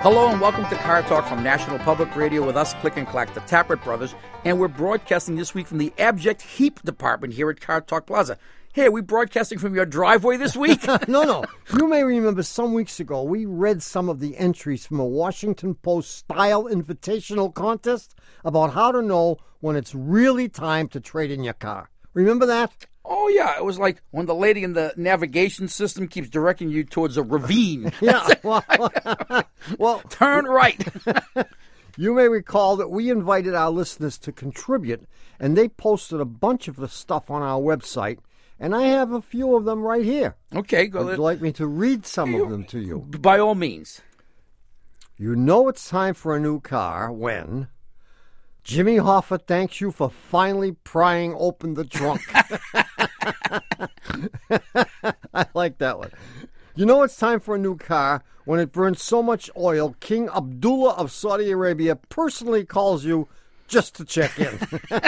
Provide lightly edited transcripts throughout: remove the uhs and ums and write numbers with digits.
Hello and welcome to Car Talk from National Public Radio with us, Click and Clack, the Tappert Brothers. And we're broadcasting this week from the Abject Heap Department here at Car Talk Plaza. Hey, are we broadcasting from your driveway this week? No. You may remember some weeks ago we read some of the entries from a Washington Post style invitational contest about how to know when it's really time to trade in your car. Remember that? Oh, yeah. It was like when the lady in the navigation system keeps directing you towards a ravine. Yeah. Well, turn right. You may recall that we invited our listeners to contribute, and they posted a bunch of the stuff on our website, and I have a few of them right here. Okay, go Would ahead. you like me to read some of them to you? By all means. You know it's time for a new car when Jimmy Hoffa thanks you for finally prying open the trunk. I like that one. You know it's time for a new car when it burns so much oil, King Abdullah of Saudi Arabia personally calls you just to check in.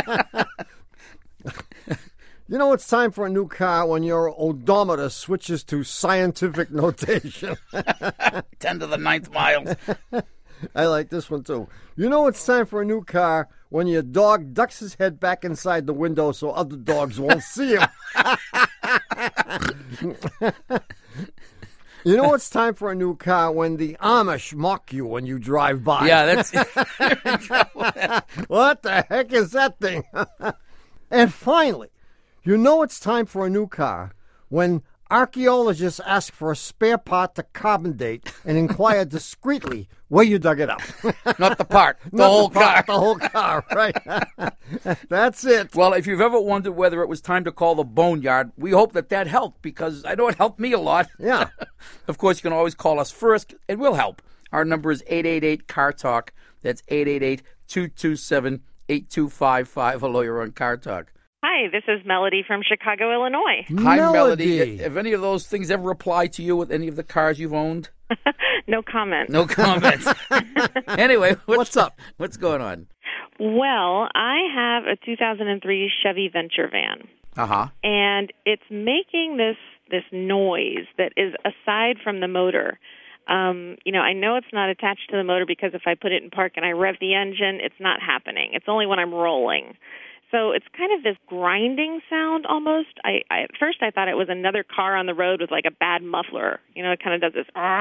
You know it's time for a new car when your odometer switches to scientific notation. 10 to the 9th miles. I like this one, too. You know it's time for a new car when your dog ducks his head back inside the window so other dogs won't see him. You know it's time for a new car when the Amish mock you when you drive by. Yeah, that's... What the heck is that thing? And finally, you know it's time for a new car when archaeologists ask for a spare part to carbon date and inquire discreetly where you dug it up. Not the part, the whole car. The whole car, right. That's it. Well, if you've ever wondered whether it was time to call the boneyard, we hope that helped, because I know it helped me a lot. Yeah. Of course, you can always call us first, and we'll help. Our number is 888-CAR-TALK. That's 888-227-8255. Hello, you're on Car Talk. Hi, this is Melody from Chicago, Illinois. Hi, Melody. Have any of those things ever applied to you with any of the cars you've owned? No comment. No comment. Anyway, what's up? What's going on? Well, I have a 2003 Chevy Venture van. Uh-huh. And it's making this noise that is aside from the motor. I know it's not attached to the motor because if I put it in park and I rev the engine, it's not happening. It's only when I'm rolling. So it's kind of this grinding sound almost. At first I thought it was another car on the road with like a bad muffler. It kind of does this,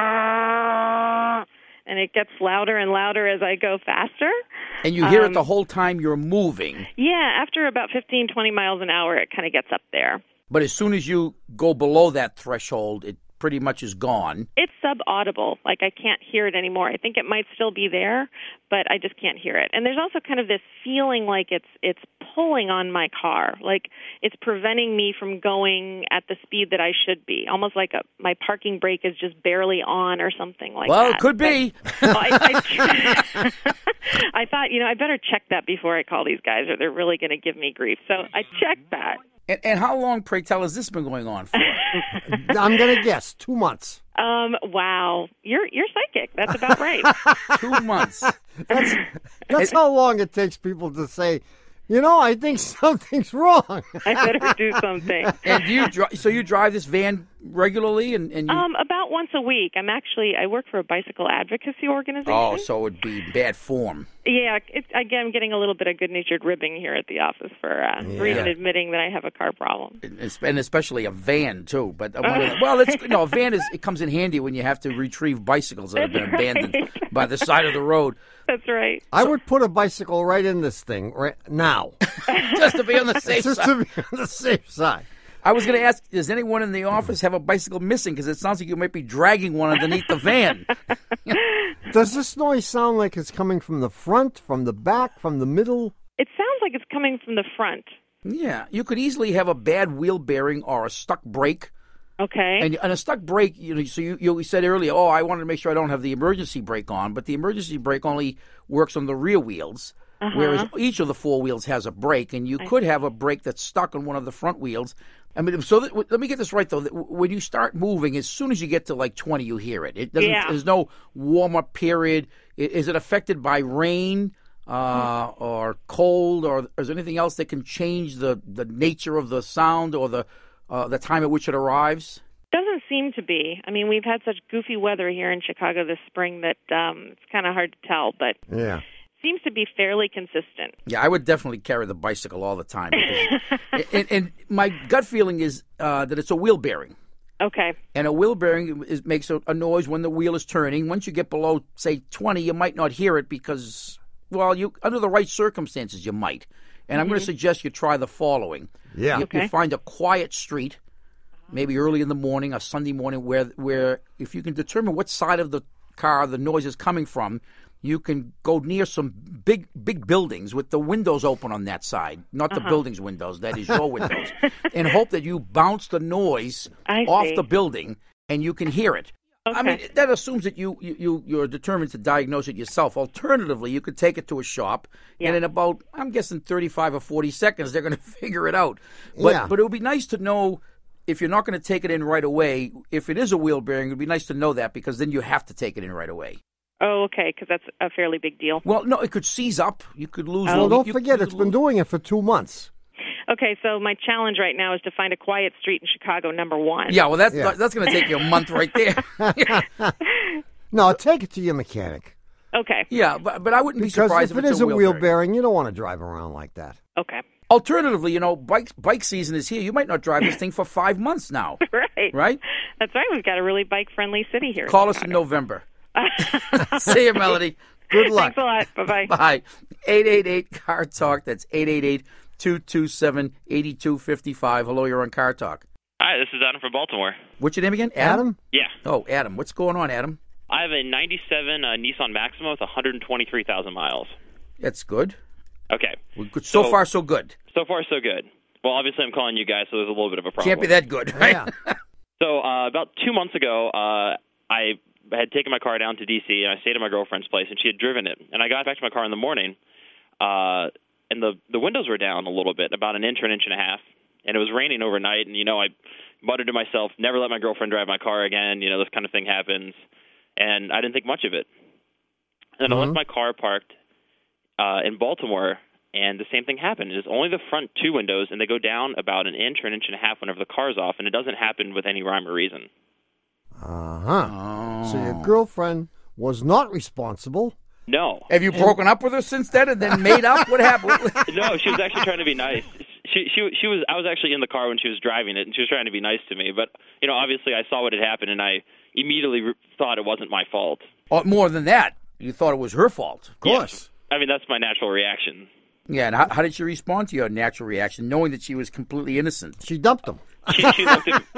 and it gets louder and louder as I go faster. And you hear it the whole time you're moving. Yeah, after about 15, 20 miles an hour, it kind of gets up there. But as soon as you go below that threshold, it pretty much is gone. It's sub-audible. Like, I can't hear it anymore. I think it might still be there, but I just can't hear it. And there's also kind of this feeling like it's pulling on my car, like it's preventing me from going at the speed that I should be, almost like my parking brake is just barely on or something like that. Well, it could be. I thought, I better check that before I call these guys or they're really going to give me grief. So I checked that. And how long, pray tell, has this been going on for? I'm going to guess 2 months. Wow. You're psychic. That's about right. 2 months. That's how long it takes people to say, I think something's wrong. I better do something. And do you you drive this van regularly? And you... About once a week. I work for a bicycle advocacy organization. Oh, so it would be bad form. Yeah, I'm getting a little bit of good-natured ribbing here at the office for even admitting that I have a car problem. And especially a van, too. But a van it comes in handy when you have to retrieve bicycles that have been abandoned by the side of the road. That's right. I would put a bicycle right in this thing right now. Just to be on the safe side. Just to be on the safe side. I was going to ask, does anyone in the office have a bicycle missing? Because it sounds like you might be dragging one underneath the van. Does this noise sound like it's coming from the front, from the back, from the middle? It sounds like it's coming from the front. Yeah. You could easily have a bad wheel bearing or a stuck brake. Okay. And a stuck brake, so you said earlier, I wanted to make sure I don't have the emergency brake on, but the emergency brake only works on the rear wheels, whereas each of the four wheels has a brake, and you could have a brake that's stuck on one of the front wheels. I mean, let me get this right, though. When you start moving, as soon as you get to like 20, you hear it. It doesn't. Yeah. There's no warm-up period. Is it affected by rain or cold, or is there anything else that can change the nature of the sound or the time at which it arrives? Doesn't seem to be. I mean, we've had such goofy weather here in Chicago this spring that it's kind of hard to tell, but Yeah. seems to be fairly consistent. Yeah, I would definitely carry the bicycle all the time. Because, and my gut feeling is that it's a wheel bearing. Okay. And a wheel bearing makes a noise when the wheel is turning. Once you get below, say, 20, you might not hear it because, well, you under the right circumstances, you might. And I'm going to suggest you try the following. Yeah. You find a quiet street, maybe early in the morning, a Sunday morning, where if you can determine what side of the car the noise is coming from, you can go near some big buildings with the windows open on that side, not the building's windows, that is your windows, and hope that you bounce the noise off the building and you can hear it. Okay. I mean, that assumes that you're determined to diagnose it yourself. Alternatively, you could take it to a shop, and in about, I'm guessing, 35 or 40 seconds, they're going to figure it out. But it would be nice to know, if you're not going to take it in right away, if it is a wheel bearing, it would be nice to know that, because then you have to take it in right away. Oh, okay, because that's a fairly big deal. Well, no, it could seize up. You could lose. Well, don't forget, it's been doing it for 2 months. Okay, so my challenge right now is to find a quiet street in Chicago, number one. Yeah, well, that's going to take you a month right there. No, take it to your mechanic. Okay. Yeah, but I wouldn't be Because surprised if it is it's a wheel bearing. bearing, you don't want to drive around like that. Okay. Alternatively, bike season is here. You might not drive this thing for 5 months now. Right. Right? That's right. We've got a really bike-friendly city here. Call us in November. See you, Melody. Good luck. Thanks a lot. Bye-bye. Bye. 888-CAR-TALK. That's 888-227-8255. Hello, you're on Car Talk. Hi, this is Adam from Baltimore. What's your name again? Adam? Yeah. Oh, Adam. What's going on, Adam? I have a 97 Nissan Maxima with 123,000 miles. That's good. Okay. So far, so good. So far, so good. Well, obviously, I'm calling you guys, so there's a little bit of a problem. Can't be that good, right? Yeah. So about 2 months ago, I had taken my car down to D.C., and I stayed at my girlfriend's place, and she had driven it. And I got back to my car in the morning, and the windows were down a little bit, about an inch or an inch and a half. And it was raining overnight, and, I muttered to myself, never let my girlfriend drive my car again. This kind of thing happens. And I didn't think much of it. And I left my car parked in Baltimore, and the same thing happened. It's only the front two windows, and they go down about an inch or an inch and a half whenever the car's off, and it doesn't happen with any rhyme or reason. Uh-huh. Oh. So your girlfriend was not responsible. No. Have you broken up with her since then and then made up? What happened? No, she was actually trying to be nice. She was. I was actually in the car when she was driving it, and she was trying to be nice to me. But obviously, I saw what had happened, and I immediately thought it wasn't my fault. Oh, more than that, you thought it was her fault. Of course. I mean, that's my natural reaction. Yeah, and how did she respond to your natural reaction, knowing that she was completely innocent? She dumped him. She looked at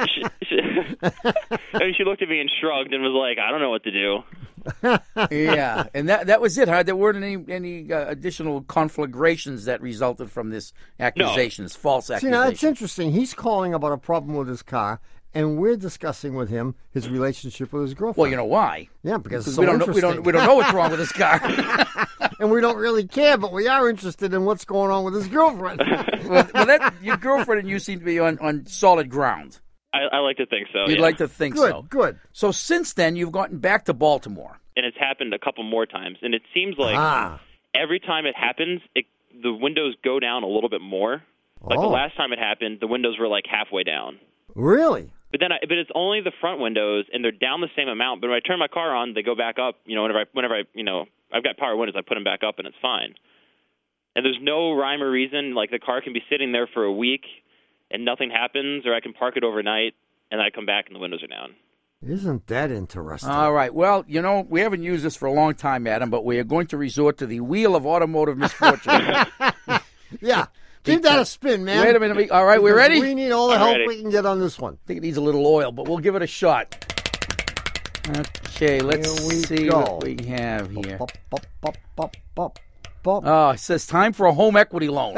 she looked at me and shrugged and was like, "I don't know what to do." Yeah, and that was it, huh? There weren't any additional conflagrations that resulted from this accusation, this false See, accusation. now, it's interesting. He's calling about a problem with his car, and we're discussing with him his relationship with his girlfriend. Well, you know why? Yeah, because it's so we don't interesting. know what's wrong with this car. And we don't really care, but we are interested in what's going on with his girlfriend. well, your girlfriend and you seem to be on solid ground. I like to think so. You'd yeah. like to think so. Good. So since then, you've gotten back to Baltimore. And it's happened a couple more times, and it seems like every time it happens, the windows go down a little bit more. Like the last time it happened, the windows were like halfway down. Really? But but it's only the front windows, and they're down the same amount. But when I turn my car on, they go back up. Whenever I I've got power windows, I put them back up, and it's fine. And there's no rhyme or reason. Like the car can be sitting there for a week, and nothing happens, or I can park it overnight, and I come back, and the windows are down. Isn't that interesting? All right. Well, we haven't used this for a long time, Adam, but we are going to resort to the wheel of automotive misfortune. Yeah. Give that a spin, man. Wait a minute. All right, we're ready? We need all the help we can get on this one. I think it needs a little oil, but we'll give it a shot. Okay, let's see what we have here. Bop, bop, bop, bop, bop, bop. Oh, it says time for a home equity loan.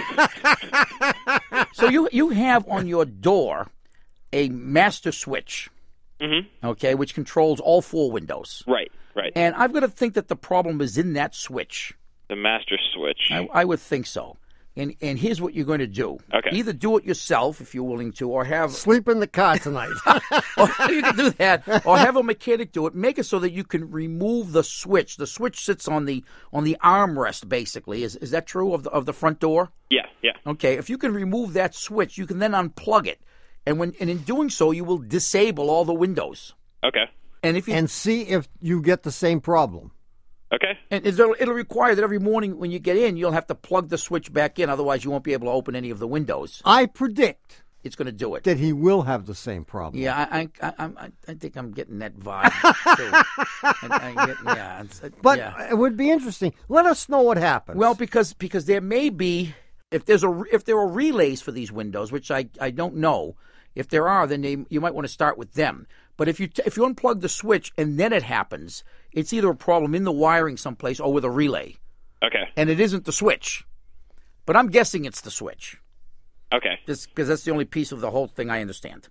So you have on your door a master switch, okay, which controls all four windows. Right. And I've got to think that the problem is in that switch. The master switch. I would think so. And here's what you're going to do. Okay. Either do it yourself if you're willing to, or have Sleep in the car tonight. or you can do that, or have a mechanic do it. Make it so that you can remove the switch. The switch sits on the armrest, basically. Is that true of the front door? Yeah. Okay. If you can remove that switch, you can then unplug it, And in doing so, you will disable all the windows. Okay. And if you and see if you get the same problem. Okay. and it'll require that every morning when you get in, you'll have to plug the switch back in. Otherwise, you won't be able to open any of the windows. I predict It's going to do it. that he will have the same problem. Yeah, I think I'm getting that vibe too. But yeah. it would be interesting. Let us know what happens. Well, because there may be if there are relays for these windows, which I don't know. If there are, then you might want to start with them. But if you unplug the switch and then it happens, it's either a problem in the wiring someplace or with a relay, Okay. and it isn't the switch. But I'm guessing it's the switch. Okay. Because that's the only piece of the whole thing I understand.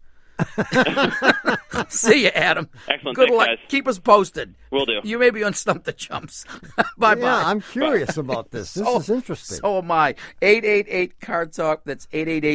See you, Adam. Excellent. Good Thanks, luck. guys. Keep us posted. Will do. You may be on Stump the Chumps. Bye-bye. yeah, I'm curious about this. This is interesting. So am I. 888 Car Talk. That's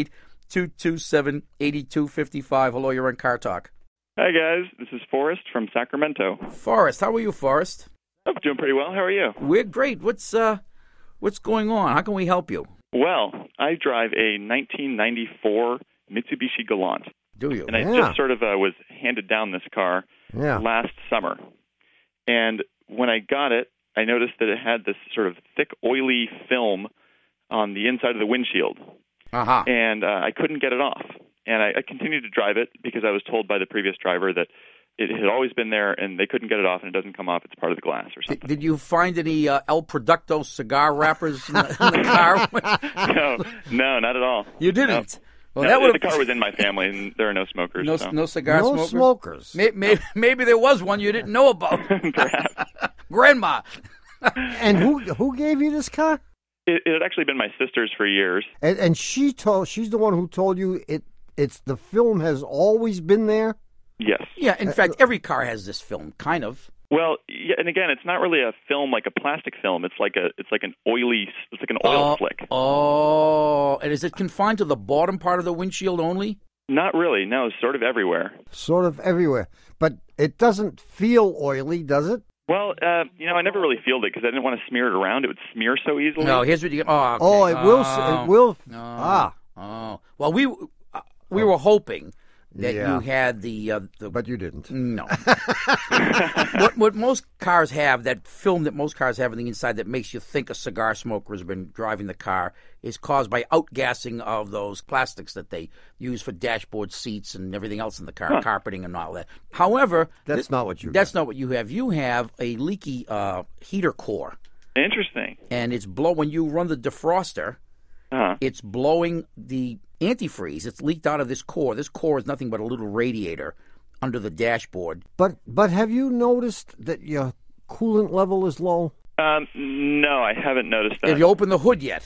888-227-8255. Hello, you're on Car Talk. Hi, guys. This is Forrest from Sacramento. Forrest, how are you, Forrest? I'm doing pretty well. How are you? We're great. What's going on? How can we help you? Well, I drive a 1994 Mitsubishi Galant, Do you? and I Yeah. just sort of was handed down this car Yeah. last summer. And when I got it, I noticed that it had this sort of thick, oily film on the inside of the windshield, Uh-huh. and I couldn't get it off. And I continued to drive it because I was told by the previous driver that it had always been there, and they couldn't get it off, and it doesn't come off. It's part of the glass or something. Did you find any El Producto cigar wrappers in the car? No, not at all. You didn't? Well, No, that would the car was in my family, and there are no smokers. no, so. no cigar No smokers? smokers. Maybe there was one you didn't know about. Perhaps. Grandma. And who gave you this car? It had actually been my sister's for years. And she's the one who told you it's the film has always been there. Yes. Yeah, in fact, every car has this film, kind of. Well, yeah, and again, it's not really a film like a plastic film. It's like an oil slick. Oh, and is it confined to the bottom part of the windshield only? Not really. No, it's sort of everywhere. Sort of everywhere. But it doesn't feel oily, does it? Well, I never really fielded it because I didn't want to smear it around. It would smear so easily. No, here's what you get. Oh, okay. Oh, it will. It will. No. Ah. Oh, well, we were hoping that Yeah. you had the But you didn't. no. what most cars have, that film that most cars have on the inside that makes you think a cigar smoker has been driving the car, is caused by outgassing of those plastics that they use for dashboard seats and everything else in the car, carpeting and all that. However, That's not what you. that's not what you have. You have a leaky heater core, Interesting. and it's when you run the defroster, Uh-huh. it's blowing the antifreeze. It's leaked out of this core. This core is nothing but a little radiator under the dashboard. But have you noticed that your coolant level is low? No, I haven't noticed that. Have you opened the hood yet?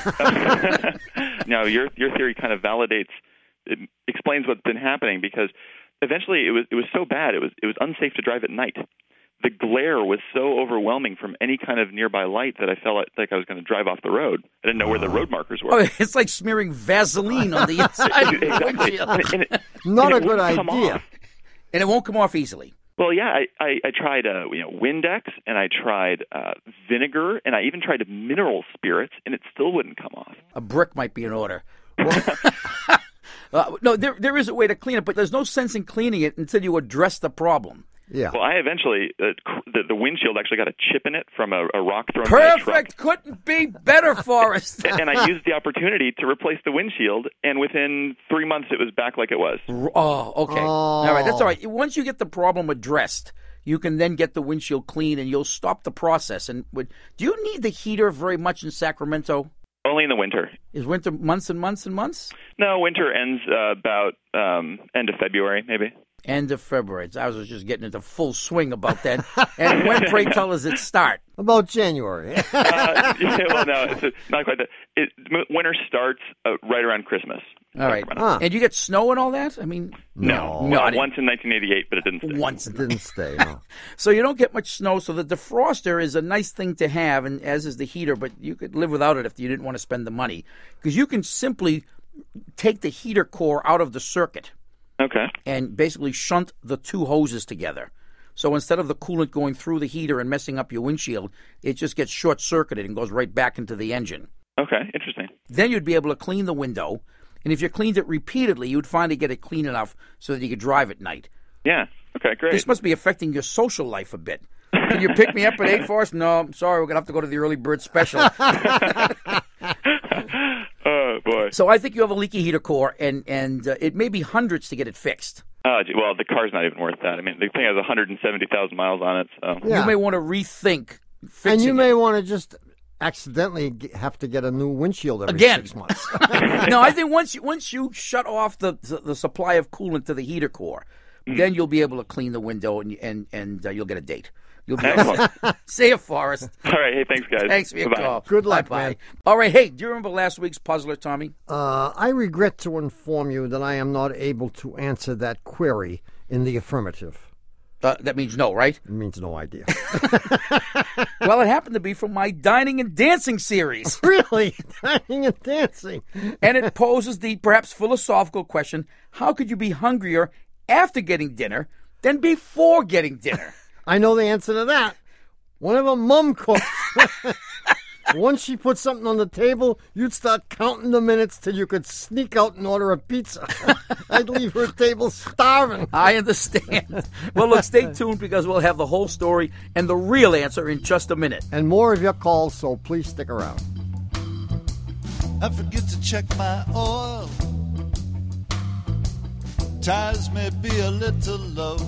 No, your theory kind of explains what's been happening because eventually it was so bad it was unsafe to drive at night. The glare was so overwhelming from any kind of nearby light that I felt like I was going to drive off the road. I didn't know where the road markers were. Oh, it's like smearing Vaseline on the inside of the Exactly. windshield. Not and a it good wouldn't come idea. off. And it won't come off easily. Well, yeah, I tried Windex, and I tried vinegar, and I even tried mineral spirits, and it still wouldn't come off. A brick might be in order. No, there is a way to clean it, but there's no sense in cleaning it until you address the problem. Yeah. Well, I eventually the windshield actually got a chip in it from a rock thrown by a truck. Perfect. Couldn't be better, Forrest. And I used the opportunity to replace the windshield, and within 3 months it was back like it was. Oh, okay. All right, that's all right. Once you get the problem addressed, you can then get the windshield clean, and you'll stop the process. And do you need the heater very much in Sacramento? Only in the winter. Is winter months and months and months? No, winter ends about end of February, maybe. End of February. I was just getting into full swing about that. And when, pray tell, does it start? About January. Well, no, it's not quite that. Winter starts right around Christmas. All right. Huh. And you get snow and all that? I mean, No, not once in 1988, but it didn't stick. once. It didn't stay. No. So you don't get much snow. So the defroster is a nice thing to have, and as is the heater, but you could live without it if you didn't want to spend the money. Because you can simply take the heater core out of the circuit Okay. and basically shunt the two hoses together. So instead of the coolant going through the heater and messing up your windshield, it just gets short-circuited and goes right back into the engine. Okay, interesting. Then you'd be able to clean the window, And if you cleaned it repeatedly, you'd finally get it clean enough so that you could drive at night. Yeah. Okay, great. This must be affecting your social life a bit. Can you pick me up at 8 for us? No, I'm sorry. We're going to have to go to the early bird special. Oh, boy. So I think you have a leaky heater core, and it may be hundreds to get it fixed. Well, the car's not even worth that. I mean, the thing has 170,000 miles on it. So. Yeah. You may want to rethink fixing And you may it. want to just accidentally have to get a new windshield every Again. 6 months. No, I think once you shut off the supply of coolant to the heater core, then you'll be able to clean the window and you'll get a date. You'll be Excellent. See you, Forrest. All right. Hey, thanks, guys. Thanks for your Bye-bye. call. Good luck, Bye-bye. man. All right, hey, do you remember last week's puzzler, Tommy? I regret to inform you that I am not able to answer that query in the affirmative. That means no, right? It means no idea. Well, it happened to be from my dining and dancing series. Really? Dining and dancing. And it poses the perhaps philosophical question, how could you be hungrier after getting dinner than before getting dinner? I know the answer to that. Whenever Mom cooks, once she puts something on the table, you'd start counting the minutes till you could sneak out and order a pizza. I'd leave her table starving. I understand. Well, look, stay tuned because we'll have the whole story and the real answer in just a minute. And more of your calls, so please stick around. I forget to check my oil. Tires may be a little low.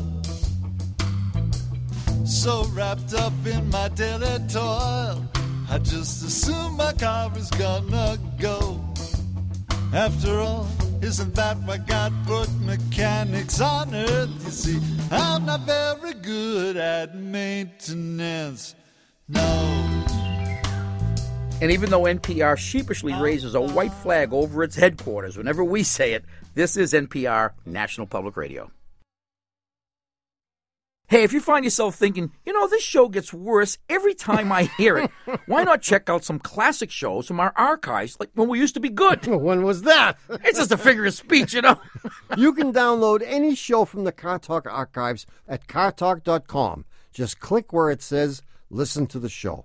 So wrapped up in my daily toil, I just assume my car is gonna go. After all, isn't that what God put mechanics on earth? You see, I'm not very good at maintenance. No. And even though NPR sheepishly raises a white flag over its headquarters whenever we say it, this is NPR, National Public Radio. Hey, if you find yourself thinking, this show gets worse every time I hear it, why not check out some classic shows from our archives, like when we used to be good? When was that? It's just a figure of speech, You can download any show from the Car Talk archives at cartalk.com. Just click where it says listen to the show.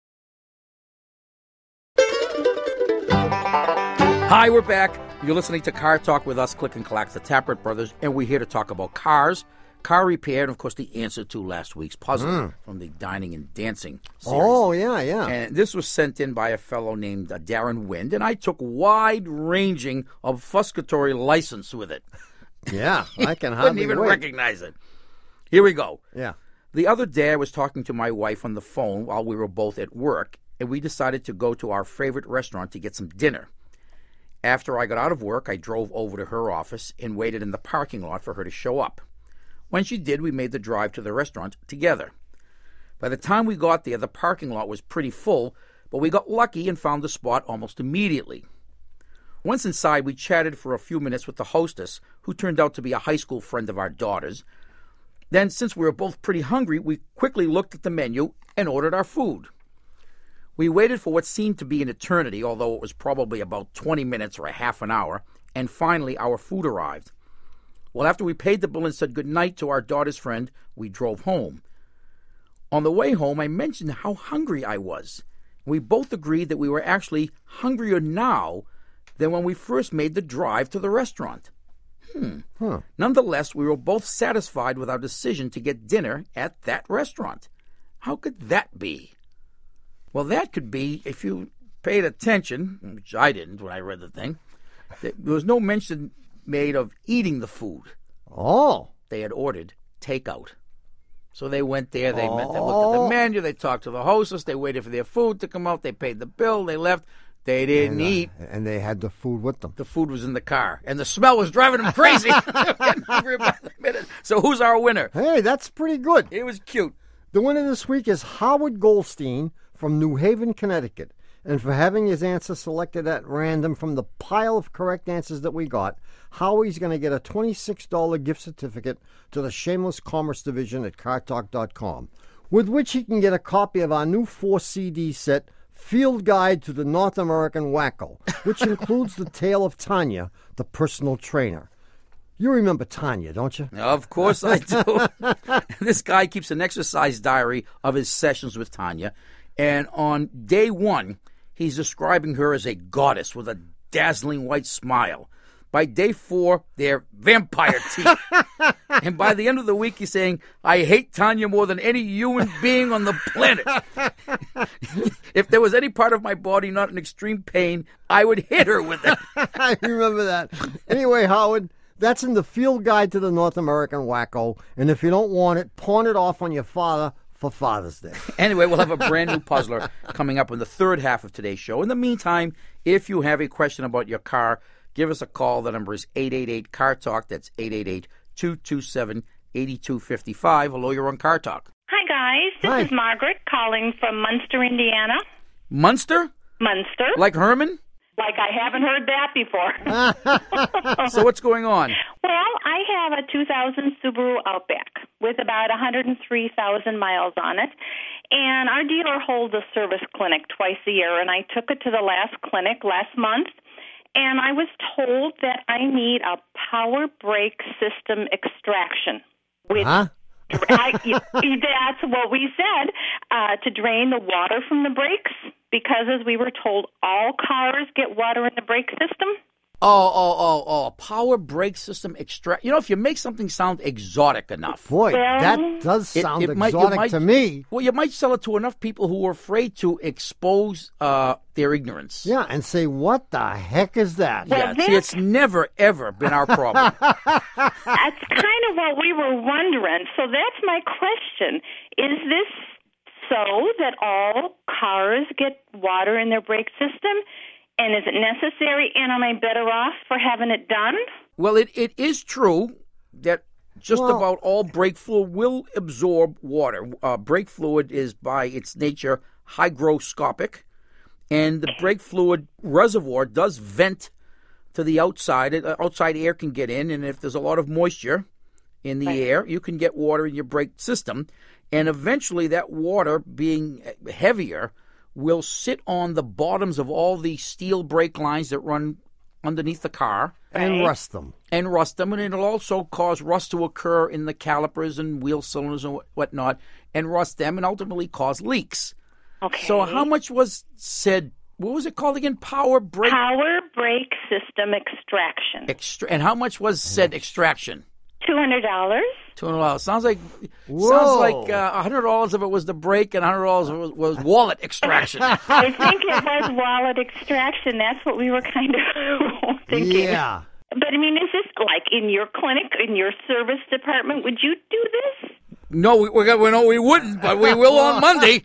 Hi, we're back. You're listening to Car Talk with us, Click and Clack, the Tappert Brothers, and we're here to talk about cars, car repair, and, of course, the answer to last week's puzzle from the Dining and Dancing series. Oh, yeah. And this was sent in by a fellow named Darren Wind, and I took wide-ranging obfuscatory license with it. Yeah, I can Couldn't hardly even wait. recognize it. Here we go. Yeah. The other day, I was talking to my wife on the phone while we were both at work, and we decided to go to our favorite restaurant to get some dinner. After I got out of work, I drove over to her office and waited in the parking lot for her to show up. When she did, we made the drive to the restaurant together. By the time we got there, the parking lot was pretty full, but we got lucky and found the spot almost immediately. Once inside, we chatted for a few minutes with the hostess, who turned out to be a high school friend of our daughter's. Then, since we were both pretty hungry, we quickly looked at the menu and ordered our food. We waited for what seemed to be an eternity, although it was probably about 20 minutes or a half an hour, and finally our food arrived. Well, after we paid the bill and said goodnight to our daughter's friend, we drove home. On the way home, I mentioned how hungry I was. We both agreed that we were actually hungrier now than when we first made the drive to the restaurant. Nonetheless, we were both satisfied with our decision to get dinner at that restaurant. How could that be? Well, that could be, if you paid attention, which I didn't when I read the thing, there was no mention made of eating the food. Oh. They had ordered takeout. So they went there, they looked at the menu, they talked to the hostess, they waited for their food to come out, they paid the bill, they left. They didn't eat. And they had the food with them. The food was in the car, and the smell was driving them crazy. Getting hungry by the minute. So who's our winner? Hey, that's pretty good. It was cute. The winner this week is Howard Goldstein from New Haven, Connecticut. And for having his answer selected at random from the pile of correct answers that we got, Howie's going to get a $26 gift certificate to the Shameless Commerce Division at cartalk.com, with which he can get a copy of our new 4-CD set, Field Guide to the North American Wacko, which includes the tale of Tanya, the personal trainer. You remember Tanya, don't you? Of course I do. This guy keeps an exercise diary of his sessions with Tanya, and on day one, he's describing her as a goddess with a dazzling white smile. By day 4, they're vampire teeth. And by the end of the week, he's saying, I hate Tanya more than any human being on the planet. If there was any part of my body not in extreme pain, I would hit her with it. I remember that. Anyway, Howard, that's in the Field Guide to the North American Wacko. And if you don't want it, pawn it off on your father for Father's Day. Anyway, we'll have a brand new puzzler coming up in the third half of today's show. In the meantime, if you have a question about your car, give us a call. The number is 888-CAR-TALK. That's 888-227-8255. Hello, you're on Car Talk. Hi, guys. This is Margaret calling from Munster, Indiana. Munster? Munster. Like Herman? Like I haven't heard that before. So what's going on? Well, I have a 2000 Subaru Outback with about 103,000 miles on it. And our dealer holds a service clinic twice a year, and I took it to the last clinic last month. And I was told that I need a power brake system extraction. Which that's what we said, to drain the water from the brakes, because as we were told, all cars get water in the brake system. Oh, power brake system extract. You know, if you make something sound exotic enough. Boy, that does sound exotic to me. Well, you might sell it to enough people who are afraid to expose their ignorance. Yeah, and say, what the heck is that? Yeah, see, it's never, ever been our problem. That's kind of what we were wondering. So that's my question. Is this so that all cars get water in their brake system? And is it necessary, and am I better off for having it done? Well, it is true that just about all brake fluid will absorb water. Brake fluid is, by its nature, hygroscopic, and the brake fluid reservoir does vent to the outside. Outside air can get in, and if there's a lot of moisture in the air, you can get water in your brake system. And eventually that water, being heavier, will sit on the bottoms of all the steel brake lines that run underneath the car. And rust them. And it'll also cause rust to occur in the calipers and wheel cylinders and whatnot, and rust them, and ultimately cause leaks. Okay. So how much was said, what was it called again? Power brake system extraction. And how much was said extraction? $200. $200. Sounds like $100 of it was the brake, and $100 of it was wallet extraction. I think it was wallet extraction. That's what we were kind of thinking. Yeah. But I mean, is this like in your clinic, in your service department? Would you do this? No, we wouldn't, but we will on Monday.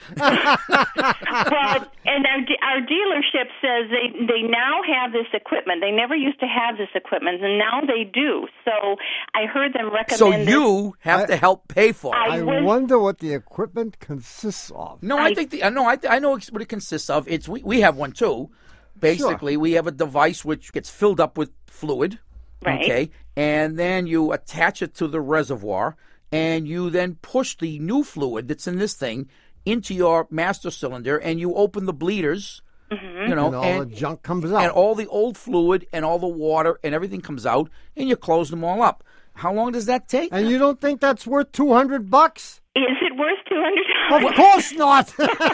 Well, and our dealership says they now have this equipment. They never used to have this equipment, and now they do. So I heard them recommend. So you have to help pay for it. I wonder what the equipment consists of. No, I know what it consists of. It's we have one too. Basically, we have a device which gets filled up with fluid. Right. Okay, and then you attach it to the reservoir. And you then push the new fluid that's in this thing into your master cylinder, and you open the bleeders, and all the junk comes out. And all the old fluid and all the water and everything comes out, and you close them all up. How long does that take? And you don't think that's worth $200? Is it worth $200? Of course not.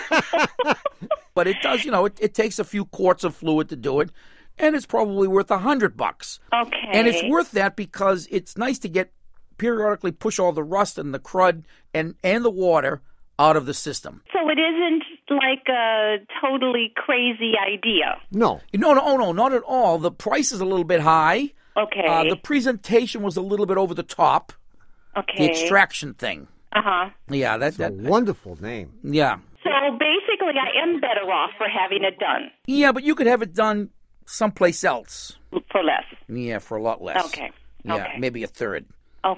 But it does, it takes a few quarts of fluid to do it, and it's probably worth $100. Okay. And it's worth that because it's nice to periodically push all the rust and the crud and the water out of the system. So it isn't like a totally crazy idea. No, not at all. The price is a little bit high. Okay. The presentation was a little bit over the top. Okay. The extraction thing. Uh-huh. Yeah, that's a wonderful name. Yeah. So basically I am better off for having it done. Yeah, but you could have it done someplace else. For less. Yeah, for a lot less. Okay. Yeah, maybe a third. Oh.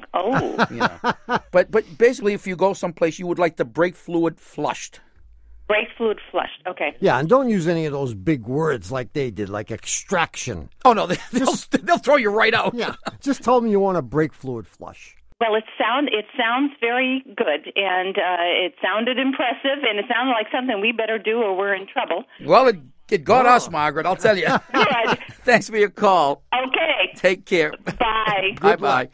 But basically, if you go someplace, you would like the brake fluid flushed. Brake fluid flushed. Okay. Yeah, and don't use any of those big words like they did, like extraction. Oh no, they'll throw you right out. Yeah, just tell them you want a brake fluid flush. Well, it sounds very good, and it sounded impressive, and it sounded like something we better do, or we're in trouble. Well, it got us, Margaret. I'll tell you. Good. Thanks for your call. Okay. Take care. Bye. Bye.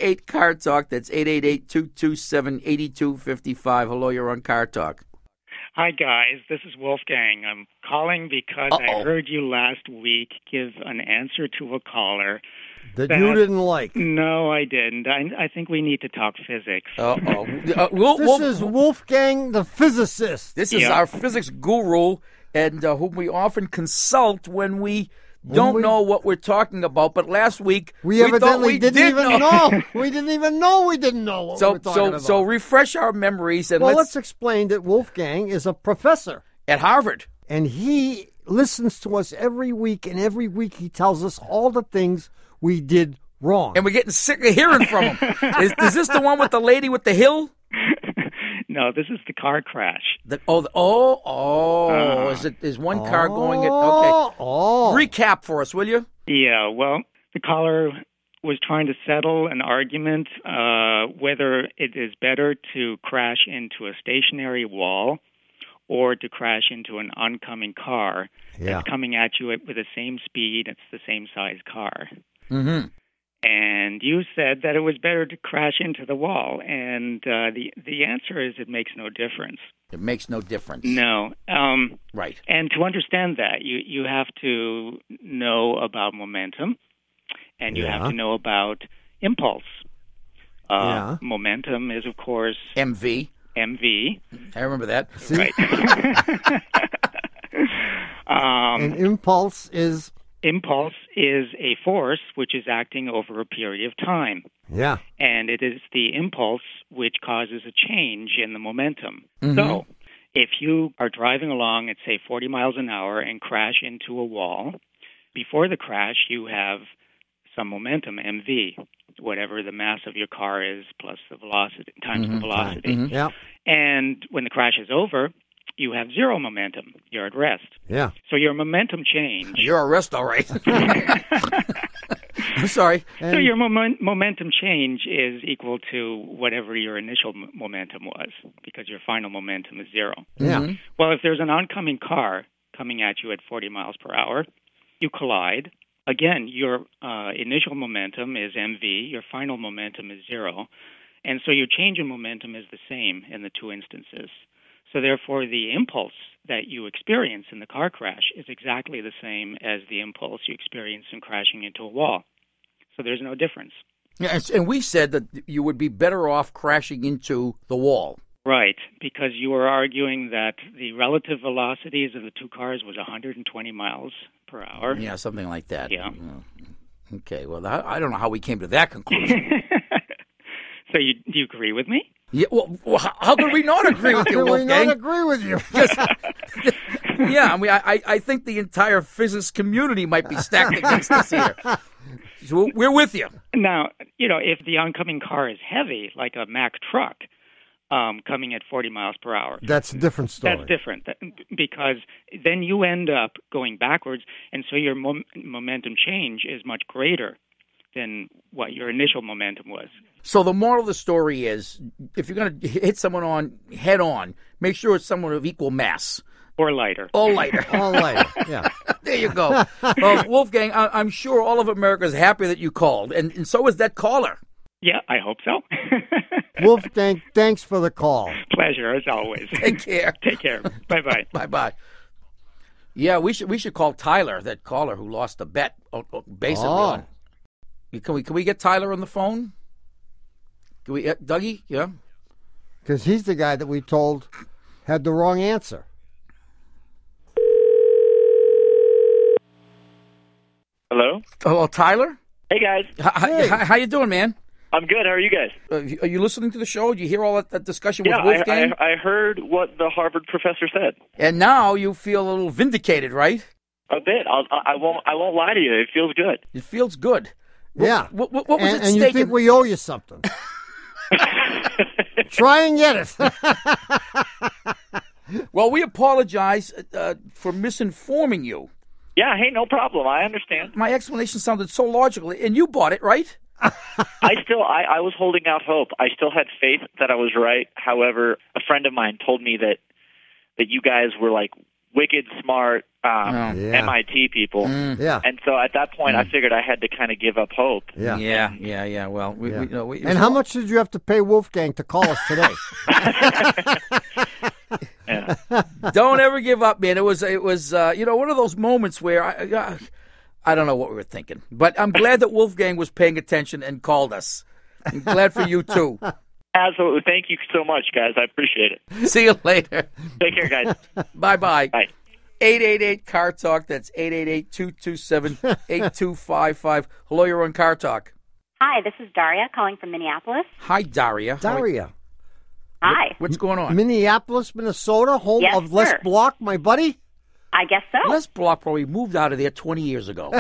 888-CAR-TALK. That's 888-227-8255. Hello, you're on Car Talk. Hi, guys. This is Wolfgang. I'm calling because I heard you last week give an answer to a caller that you didn't like. No, I didn't. I think we need to talk physics. This is Wolfgang the physicist. This is our physics guru, and whom we often consult when we don't know what we're talking about. But last week we evidently didn't even know. We didn't even know we didn't know what we were talking about. So refresh our memories. And let's explain that Wolfgang is a professor at Harvard. And he listens to us every week, and every week he tells us all the things we did wrong. And we're getting sick of hearing from him. Is this the one with the lady with the hill? No, this is the car crash. Is one car going at... Okay. Recap for us, will you? Yeah, well, the caller was trying to settle an argument whether it is better to crash into a stationary wall or to crash into an oncoming car that's coming at you with the same speed. It's the same size car. Mm-hmm. And you said that it was better to crash into the wall. And the answer is it makes no difference. It makes no difference. No. Right. And to understand that, you have to know about momentum, and you have to know about impulse. Momentum is, of course... MV. I remember that. Right. And impulse is... Impulse is a force which is acting over a period of time. Yeah. And it is the impulse which causes a change in the momentum. Mm-hmm. So, if you are driving along at, say, 40 miles an hour and crash into a wall, before the crash, you have some momentum, MV, whatever the mass of your car is plus the velocity, times the velocity. Mm-hmm. Yeah. And when the crash is over, you have zero momentum. You're at rest. Yeah. So your momentum change... You're at rest, all right. I'm sorry. So your momentum change is equal to whatever your initial momentum was, because your final momentum is zero. Yeah. Mm-hmm. Well, if there's an oncoming car coming at you at 40 miles per hour, you collide. Again, your initial momentum is MV. Your final momentum is zero. And so your change in momentum is the same in the two instances. So therefore, the impulse that you experience in the car crash is exactly the same as the impulse you experience in crashing into a wall. So there's no difference. Yeah, and we said that you would be better off crashing into the wall. Right, because you were arguing that the relative velocities of the two cars was 120 miles per hour. Yeah, something like that. Yeah. Okay, well, I don't know how we came to that conclusion. So do you agree with me? Yeah, well, how could we not agree with you, Wolfgang? How could we not agree with you? Yeah, I mean, I think the entire physics community might be stacked against us here. So we're with you. Now, if the oncoming car is heavy, like a Mack truck, coming at 40 miles per hour. That's a different story. That's different, because then you end up going backwards, and so your momentum change is much greater than what your initial momentum was. So the moral of the story is, if you're going to hit someone head on, make sure it's someone of equal mass. Or lighter. Or lighter. Or lighter, yeah. There you go. Well, Wolfgang, I'm sure all of America is happy that you called, and so is that caller. Yeah, I hope so. Wolfgang, thanks for the call. Pleasure, as always. Take care. Take care. Bye-bye. Bye-bye. Yeah, we should call Tyler, that caller who lost the bet, basically. On. Can we get Tyler on the phone? Can we, Dougie? Yeah. Because he's the guy that we told had the wrong answer. Hello? Hello, Tyler? Hey, guys. How you doing, man? I'm good. How are you guys? Are you listening to the show? Did you hear all that discussion with Wolfgang? I heard what the Harvard professor said. And now you feel a little vindicated, right? A bit. I won't lie to you. It feels good. It feels good. Yeah. What was at and stake? You think we owe you something. Try and get it. Well, we apologize for misinforming you. Yeah, hey, no problem. I understand. My explanation sounded so logical, and you bought it, right? I was holding out hope. I still had faith that I was right. However, a friend of mine told me that you guys were like wicked smart MIT people. Yeah. And so at that point, I figured I had to kind of give up hope. Yeah. Well, we and how much did you have to pay Wolfgang to call us today? Don't ever give up, man. It was one of those moments where I don't know what we were thinking. But I'm glad that Wolfgang was paying attention and called us. I'm glad for you, too. Absolutely. Thank you so much, guys. I appreciate it. See you later. Take care, guys. Bye-bye. Bye. 888 Car Talk. That's 888-227-8255. Hello, you're on Car Talk. Hi, this is Daria calling from Minneapolis. Hi, Daria. Daria. Hi. What's going on? Minneapolis, Minnesota, home Yes, of Les sir. Block, my buddy. I guess so. Les Block probably moved out of there 20 years ago.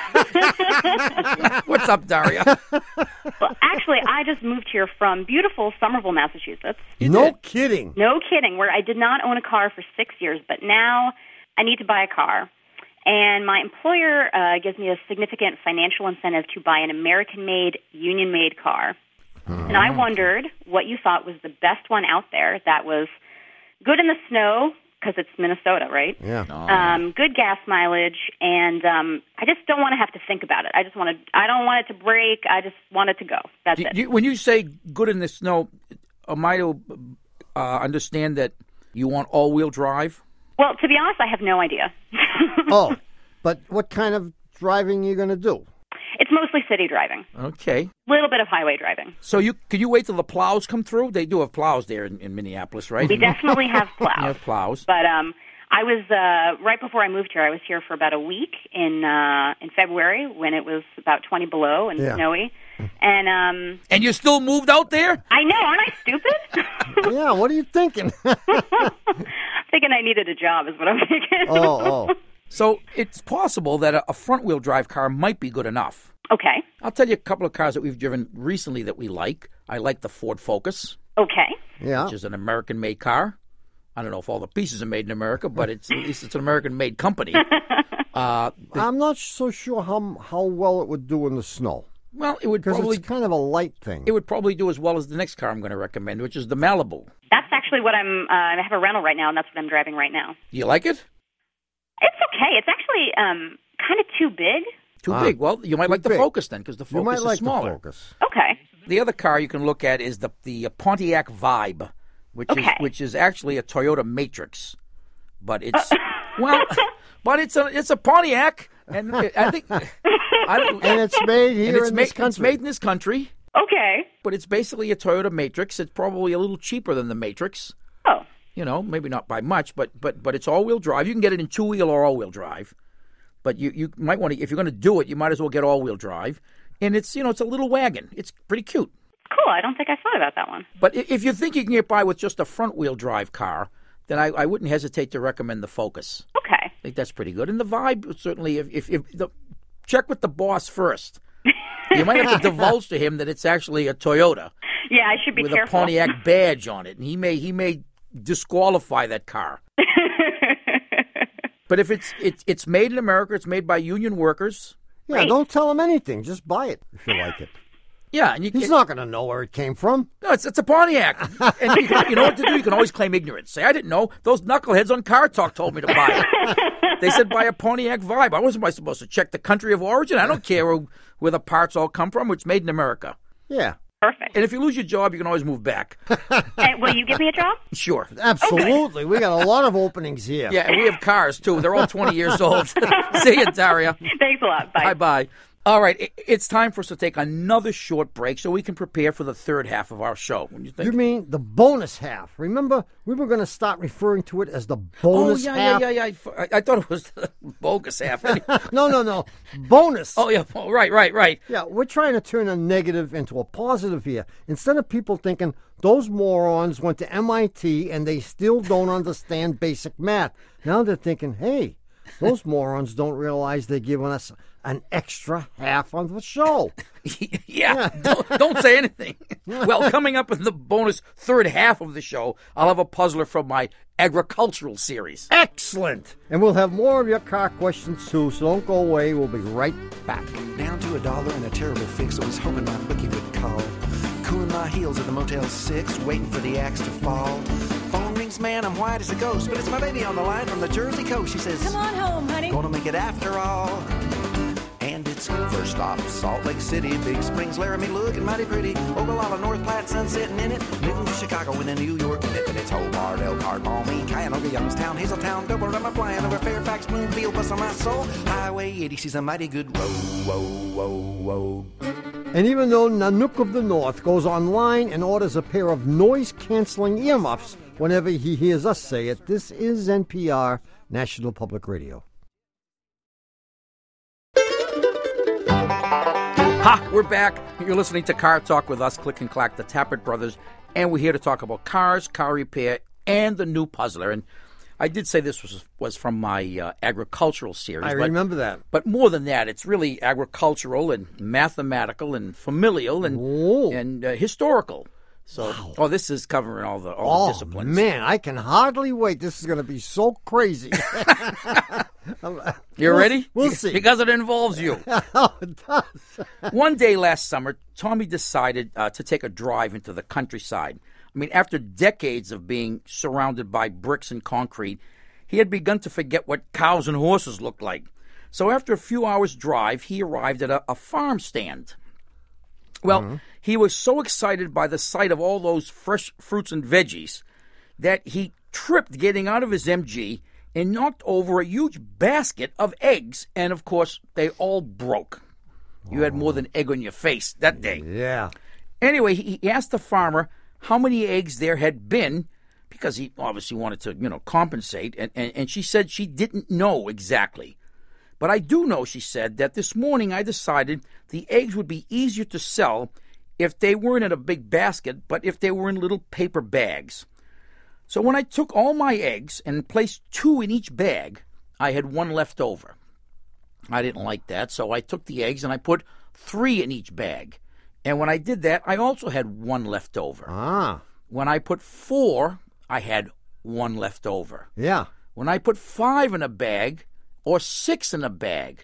What's up, Daria? Well, actually, I just moved here from beautiful Somerville, Massachusetts. No kidding. No kidding, where I did not own a car for 6 years, but now I need to buy a car. And my employer gives me a significant financial incentive to buy an American-made, union-made car. And I wondered what you thought was the best one out there that was good in the snow, because it's Minnesota, right? Yeah. Good gas mileage, and I just don't want to have to think about it. I don't want it to break. I just want it to go. That's it. When you say good in the snow, am I to understand that you want all-wheel drive? Well, to be honest, I have no idea. Oh, but what kind of driving are you going to do? It's mostly city driving. Okay. A little bit of highway driving. So could you wait till the plows come through? They do have plows there in Minneapolis, right? We definitely have plows. You have plows. But I was right before I moved here. I was here for about a week in February when it was about 20 below and snowy. And you still moved out there? I know, aren't I stupid? Yeah, what are you thinking? Thinking I needed a job is what I'm thinking. Oh. So it's possible that a front-wheel drive car might be good enough. Okay. I'll tell you a couple of cars that we've driven recently that we like. I like the Ford Focus. Okay. Yeah. Which is an American-made car. I don't know if all the pieces are made in America, but at least it's an American-made company. I'm not so sure how well it would do in the snow. Well, it would because probably it's kind of a light thing. It would probably do as well as the next car I'm going to recommend, which is the Malibu. That's actually what I have a rental right now, and that's what I'm driving right now. Do you like it? It's okay. It's actually kind of too big. Too big. Well, you might like the Focus then, because the you Focus might like is smaller. The Focus. Okay. The other car you can look at is the Pontiac Vibe, which is actually a Toyota Matrix, but it's but it's a Pontiac, and I think and it's made here in this country. It's made in this country. Okay. But it's basically a Toyota Matrix. It's probably a little cheaper than the Matrix. Oh. You know, maybe not by much, but it's all-wheel drive. You can get it in two-wheel or all-wheel drive. But you might want to, if you're going to do it, you might as well get all-wheel drive. And it's a little wagon. It's pretty cute. Cool. I don't think I thought about that one. But if you think you can get by with just a front-wheel drive car, then I wouldn't hesitate to recommend the Focus. Okay. I think that's pretty good. And the Vibe, certainly, if check with the boss first. You might have to divulge to him that it's actually a Toyota. Yeah, I should be with careful. a Pontiac badge on it, and he may disqualify that car. But if it's made in America, it's made by union workers. Yeah, Right. don't tell him anything. Just buy it if you like it. Yeah, and He's not going to know where it came from. No, it's a Pontiac. And you know what to do? You can always claim ignorance. Say, I didn't know. Those knuckleheads on Car Talk told me to buy it. They said buy a Pontiac Vibe. I wasn't supposed to check the country of origin. I don't care where the parts all come from. It's made in America. Yeah. Perfect. And if you lose your job, you can always move back. And will you give me a job? Sure. Absolutely. We got a lot of openings here. Yeah, and we have cars, too. They're all 20 years old. See you, Daria. Thanks a lot. Bye. Bye-bye. All right, it's time for us to take another short break so we can prepare for the third half of our show. What do you think? You mean the bonus half? Remember, we were going to start referring to it as the bonus half? Yeah. I thought it was the bogus half. No. Bonus. Oh, yeah. Right. Yeah, we're trying to turn a negative into a positive here. Instead of people thinking those morons went to MIT and they still don't understand basic math, now they're thinking, hey, those morons don't realize they're giving us an extra half on the show. Yeah. Don't say anything. Well, coming up in the bonus third half of the show, I'll have a puzzler from my agricultural series. Excellent. And we'll have more of your car questions, too, so don't go away. We'll be right back. Down to $1 and a terrible fix. I was hoping my bookie would call. Cooling my heels at the Motel 6, waiting for the axe to fall. Phone rings, man, I'm white as a ghost, but it's my baby on the line from the Jersey coast. She says, come on home, honey. Gonna make it after all. And it's first stop, Salt Lake City, Big Springs, Laramie, looking mighty pretty. Ogallala, North Platte, sun setting in it. Newton, Chicago, and then New York, and it's Hobart, Elkhart, Maumee, Cayanoga, Youngstown, Hazeltown, double rubber flying over Fairfax, Bloomfield, busting my soul. Highway 80 sees a mighty good road, whoa. And even though Nanook of the North goes online and orders a pair of noise-canceling earmuffs whenever he hears us say it, this is NPR, National Public Radio. Ha! We're back. You're listening to Car Talk with us, Click and Clack, the Tappert Brothers, and we're here to talk about cars, car repair, and the new puzzler. And I did say this was from my agricultural series. I remember that. But more than that, it's really agricultural and mathematical and familial and historical. So, wow. This is covering all the disciplines. Man, I can hardly wait. This is going to be so crazy. You ready? We'll see. Because it involves you. Oh, it does. One day last summer, Tommy decided to take a drive into the countryside. I mean, after decades of being surrounded by bricks and concrete, he had begun to forget what cows and horses looked like. So after a few hours' drive, he arrived at a farm stand. Well, he was so excited by the sight of all those fresh fruits and veggies that he tripped getting out of his MG and knocked over a huge basket of eggs, and of course, they all broke. You had more than egg on your face that day. Yeah. Anyway, he asked the farmer how many eggs there had been, because he obviously wanted to, compensate, and she said she didn't know exactly. But I do know, she said, that this morning I decided the eggs would be easier to sell if they weren't in a big basket, but if they were in little paper bags. So when I took all my eggs and placed 2 in each bag, I had 1 left over. I didn't like that, so I took the eggs and I put 3 in each bag. And when I did that, I also had 1 left over. When I put 4, I had 1 left over. Yeah. When I put 5 in a bag, or 6 in a bag,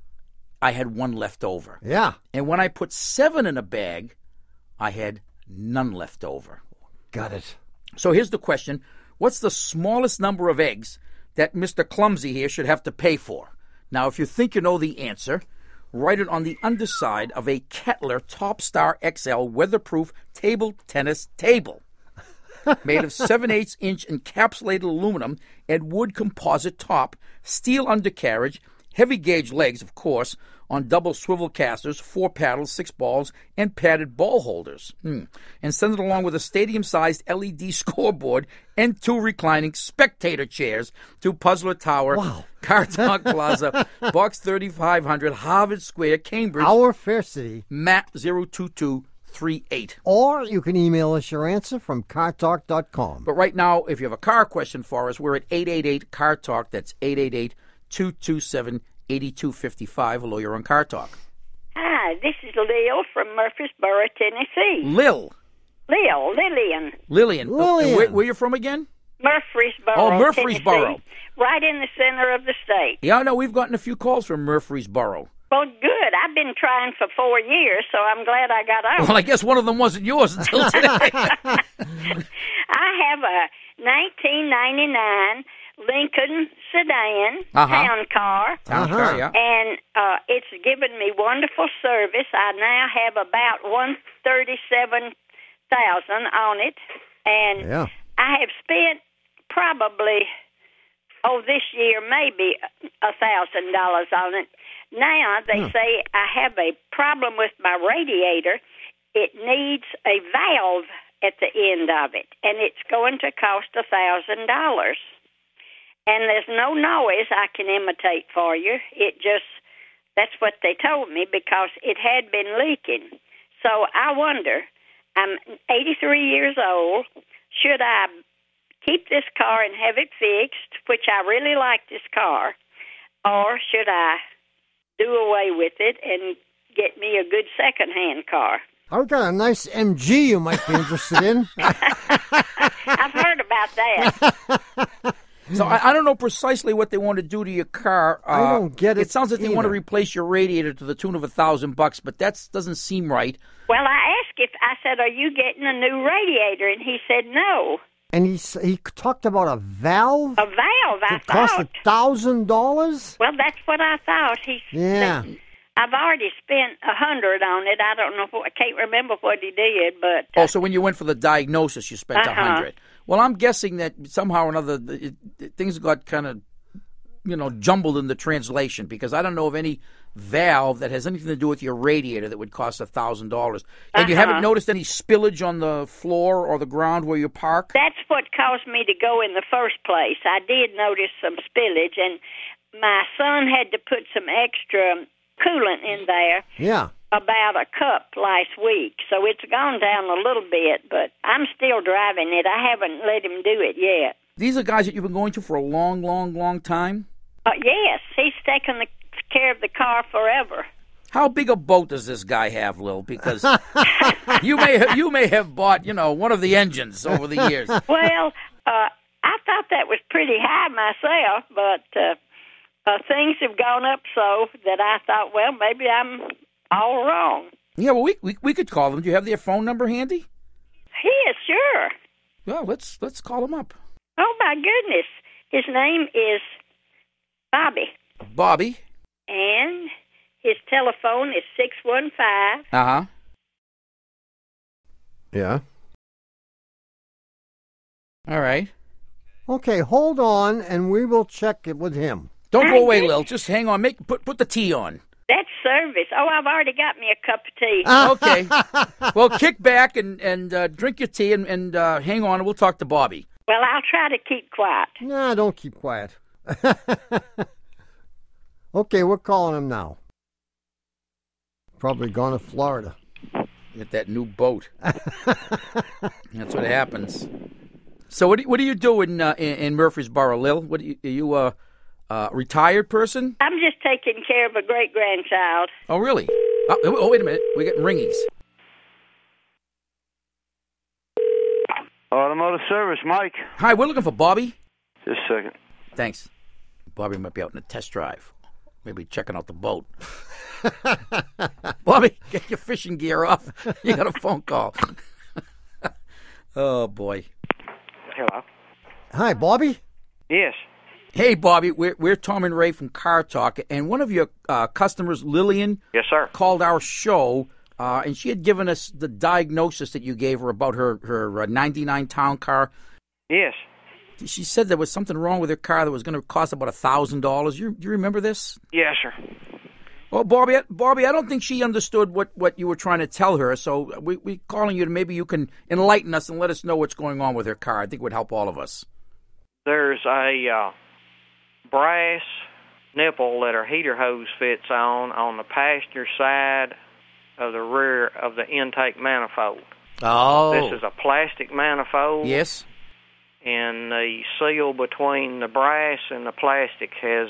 I had 1 left over. Yeah. And when I put 7 in a bag, I had none left over. Got it. So here's the question. What's the smallest number of eggs that Mr. Clumsy here should have to pay for? Now, if you think you know the answer, write it on the underside of a Kettler Topstar XL weatherproof table tennis table. Made of 7/8-inch encapsulated aluminum and wood composite top, steel undercarriage, heavy gauge legs, of course, on double swivel casters, 4 paddles, 6 balls, and padded ball holders. And send it along with a stadium-sized LED scoreboard and 2 reclining spectator chairs to Puzzler Tower, Car Talk Plaza, Box 3500, Harvard Square, Cambridge. Our Fair City. Map 02238. Or you can email us your answer from cartalk.com. But right now, if you have a car question for us, we're at 888-CAR-TALK. That's 888-227-8255. Hello, you're on Car Talk. Hi, this is Lil from Murfreesboro, Tennessee. Lillian. Lillian. Where you from again? Murfreesboro, Oh, Murfreesboro. Tennessee, right in the center of the state. Yeah, no, we've gotten a few calls from Murfreesboro. Well, good. I've been trying for 4 years, so I'm glad I got out. Well, I guess one of them wasn't yours until today. I have a 1999 Lincoln sedan, town car. Yeah. And it's given me wonderful service. I now have about 137,000 on it, and I have spent probably this year maybe $1,000 on it. Now they say I have a problem with my radiator. It needs a valve at the end of it, and it's going to cost $1,000. And there's no noise I can imitate for you. That's what they told me, because it had been leaking. So I wonder, I'm 83 years old. Should I keep this car and have it fixed, which I really like this car, or should I do away with it and get me a good second-hand car? I've got a nice MG you might be interested in. I've heard about that. So I don't know precisely what they want to do to your car. I don't get it. It sounds like they want to replace your radiator to the tune of $1,000, but that doesn't seem right. Well, I said, "Are you getting a new radiator?" And he said, "No." And he talked about a valve. A valve, I thought. Cost $1,000. Well, that's what I thought. I've already spent $100 on it. I don't know. I can't remember what he did, but so when you went for the diagnosis, you spent $100. Well, I'm guessing that somehow or another things got kind of, jumbled in the translation, because I don't know of any valve that has anything to do with your radiator that would cost $1,000. And you haven't noticed any spillage on the floor or the ground where you park? That's what caused me to go in the first place. I did notice some spillage, and my son had to put some extra coolant in there. Yeah. About a cup last week, so it's gone down a little bit, but I'm still driving it. I haven't let him do it yet. These are guys that you've been going to for a long, long, long time? Yes, he's taken care of the car forever. How big a boat does this guy have, Lil? Because you may have bought, one of the engines over the years. Well, I thought that was pretty high myself, but things have gone up so that I thought, well, maybe I'm all wrong. Yeah, well, we could call them. Do you have their phone number handy? Yes, sure. Well, let's call them up. Oh, my goodness. His name is Bobby. Bobby. And his telephone is 615. Uh-huh. Yeah. All right. Okay, hold on, and we will check it with him. Don't go away, Lil. Just hang on. Put the tea on. That's service. Oh, I've already got me a cup of tea. Okay. Well, kick back and drink your tea and hang on, and we'll talk to Bobby. Well, I'll try to keep quiet. Nah, don't keep quiet. Okay, we're calling him now. Probably gone to Florida. Get that new boat. That's what happens. So what do you do in Murfreesboro, Lil? Are you a retired person? I'm just taking care of a great-grandchild. Oh, really? Oh, wait a minute. We're getting ringies. Automotive Service, Mike. Hi, we're looking for Bobby. Just a second. Thanks. Bobby might be out in a test drive. Maybe checking out the boat. Bobby, get your fishing gear off. You got a phone call. Oh, boy. Hello. Hi, Bobby. Yes. Hey, Bobby, we're Tom and Ray from Car Talk, and one of your customers, Lillian, yes, sir, called our show, and she had given us the diagnosis that you gave her about her 99 Town car. Yes. She said there was something wrong with her car that was going to cost about $1,000. You remember this? Yes, sir. Well, Bobby, I don't think she understood what you were trying to tell her, so we're calling you to maybe you can enlighten us and let us know what's going on with her car. I think it would help all of us. There's a brass nipple that her heater hose fits on the passenger side of the rear of the intake manifold. Oh. This is a plastic manifold. Yes. And the seal between the brass and the plastic has...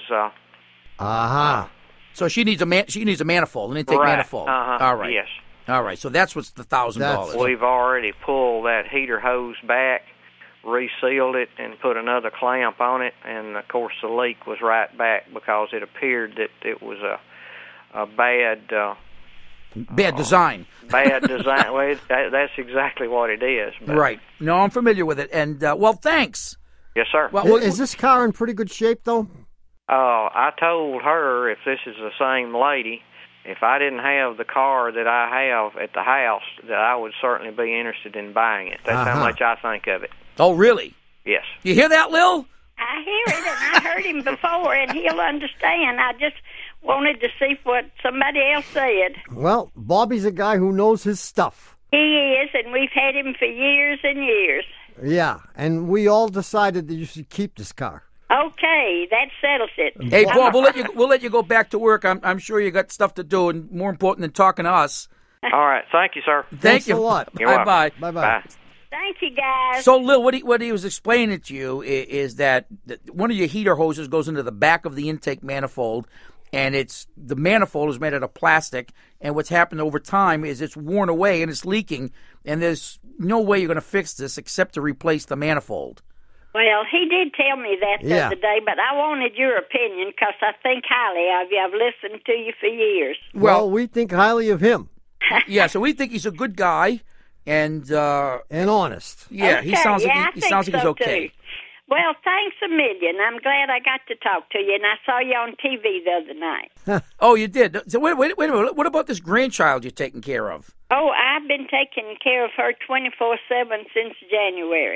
So she needs a manifold, an intake manifold. All right. Yes. All right. So that's what's the $1,000. We've already pulled that heater hose back, resealed it, and put another clamp on it. And of course, the leak was right back because it appeared that it was a bad design. Bad design. Well, that's exactly what it is. But. Right. No, I'm familiar with it. And well, thanks. Yes, sir. Well, is this car in pretty good shape, though? I told her, if this is the same lady, if I didn't have the car that I have at the house, that I would certainly be interested in buying it. That's how much I think of it. Oh, really? Yes. You hear that, Lil? I hear it, and I heard him before, and he'll understand. I just wanted to see what somebody else said. Well, Bobby's a guy who knows his stuff. He is, and we've had him for years and years. Yeah, and we all decided that you should keep this car. Okay, that settles it. Hey, Bob, we'll let you go back to work. I'm sure you got stuff to do, and more important than talking to us. All right, thank you, sir. Thanks a lot. Bye-bye. Bye-bye. Thank you, guys. So, Lil, what he was explaining to you is that one of your heater hoses goes into the back of the intake manifold, and the manifold is made out of plastic, and what's happened over time is it's worn away and it's leaking, and there's no way you're going to fix this except to replace the manifold. Well, he did tell me that the other day, but I wanted your opinion because I think highly of you. I've listened to you for years. Well, we think highly of him. Yeah, so we think he's a good guy and honest. Yeah, okay. he sounds like he sounds like he's okay. Too. Well, thanks a million. I'm glad I got to talk to you, and I saw you on TV the other night. Oh, you did? So wait a minute. What about this grandchild you're taking care of? Oh, I've been taking care of her 24/7 since January.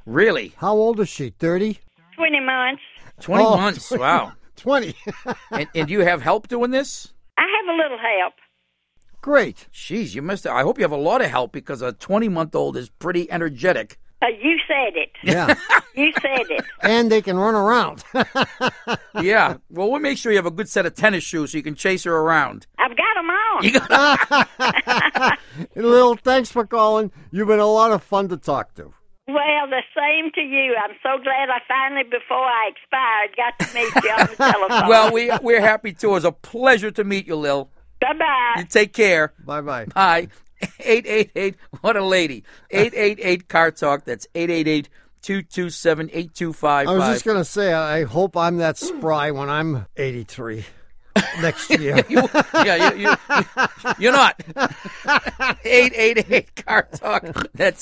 Really? How old is she? 30? 20 months. 20 months. 20. Wow. 20. And do you have help doing this? I have a little help. Great. Jeez, you must. I hope you have a lot of help because a 20-month-old is pretty energetic. You said it. Yeah. You said it. And they can run around. Yeah. Well, we'll make sure you have a good set of tennis shoes so you can chase her around. I've got them on. You got Lil, thanks for calling. You've been a lot of fun to talk to. Well, the same to you. I'm so glad I finally, before I expired, got to meet you on the telephone. Well, we're happy too. It was a pleasure to meet you, Lil. Bye-bye. You take care. Bye-bye. Bye. 888, what a lady. 888-CAR-TALK. That's 888-227-8255. I was just going to say, I hope I'm that spry when I'm 83 next year. You're not. 888-CAR-TALK. That's